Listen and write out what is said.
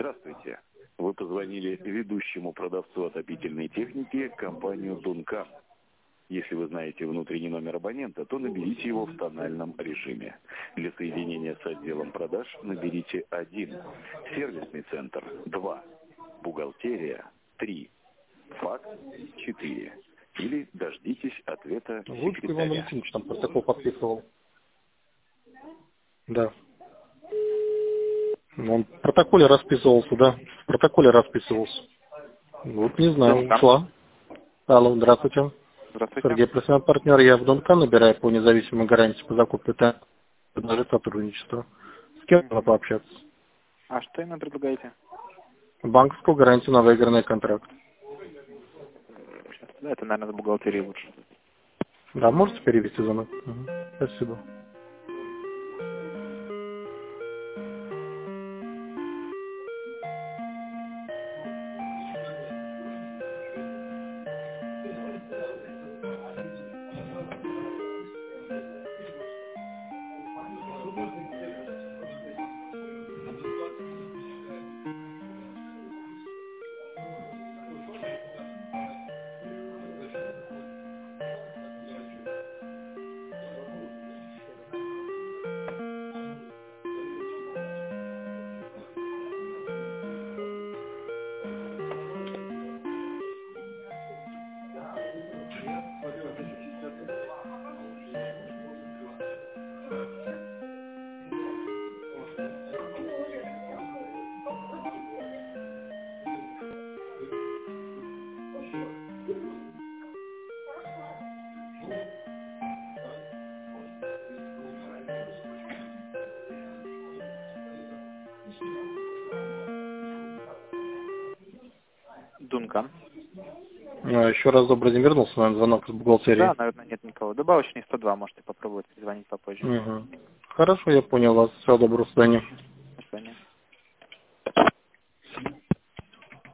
Здравствуйте. Вы позвонили ведущему продавцу отопительной техники компанию «Дункан». Если вы знаете внутренний номер абонента, то наберите его в тональном режиме. Для соединения с отделом продаж наберите 1, сервисный центр 2, бухгалтерия 3, факс 4. Или дождитесь ответа Лучку Иван секретаря. Валентинович там протокол подписывал. Да. Он в протоколе расписывался, да. В протоколе расписывался. Вот не знаю, ушла. Алло, здравствуйте. Здравствуйте. Сергей, профессиональный партнер. Я в Дункан набираю по независимой гарантии по закупке ТА. Предложить сотрудничество. С кем надо пообщаться? А что именно предлагаете? Банковскую гарантию на выигранный контракт. Да, это, наверное, с бухгалтерии лучше. Да, можете перевести звонок? Угу. Спасибо. Дункан. Еще раз добрый день, вернулся, наверное, звонок из бухгалтерии. Да, наверное, нет никого. Добавочный 102, можете попробовать звонить попозже. Угу. Хорошо, я понял вас. Всего доброго, до свидания.